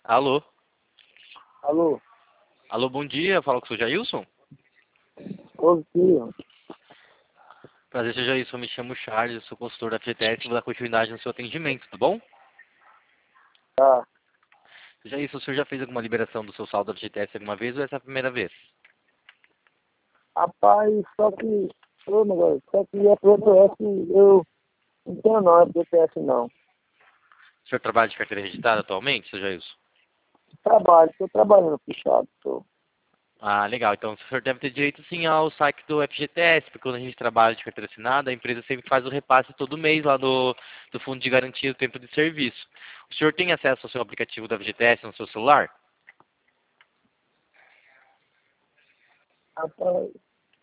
Alô? Alô, Alô, bom dia. Fala com o seu Jailson? positivo. Prazer, seu Jailson. Me chamo Charles, eu sou consultor da FGTS e vou dar continuidade no seu atendimento, tá bom? Tá. Seu Jailson, o senhor já fez alguma liberação do seu saldo da FGTS alguma vez ou essa é a primeira vez? Rapaz, só que é PTS, eu não tenho não, é PTS não. O senhor trabalha de carteira registrada atualmente, seu Jailson? Trabalho, estou trabalhando, puxado, tô. Ah, legal. Então o senhor deve ter direito sim ao saque do FGTS, porque quando a gente trabalha de carteira assinada, a empresa sempre faz o repasse todo mês lá do Fundo de Garantia do Tempo de Serviço. O senhor tem acesso ao seu aplicativo da FGTS no seu celular? Rapaz,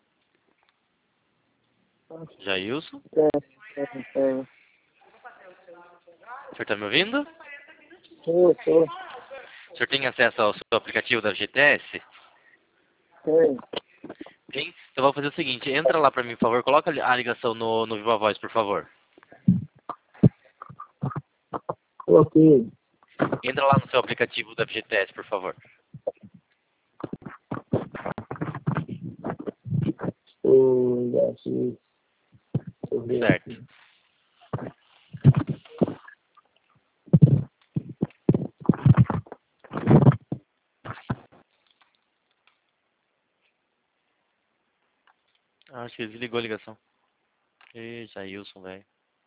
Jailson? tem. O senhor está me ouvindo? Tô, O senhor tem acesso ao seu aplicativo da FGTS? tem. Tem? Então vou fazer o seguinte, entra lá para mim, por favor, coloca a ligação no Viva Voz, por favor. Coloquei. Entra lá no seu aplicativo da FGTS, por favor. Deixa eu ver Certo. aqui. Ah, acho que ele desligou a ligação. Ih, Jailson, velho.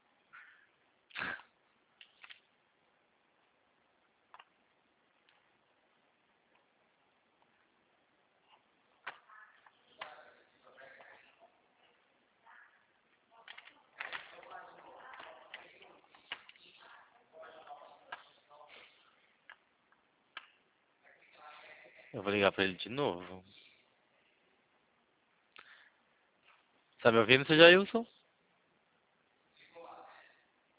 Eu vou ligar para ele de novo. Tá me ouvindo, seu Jailson?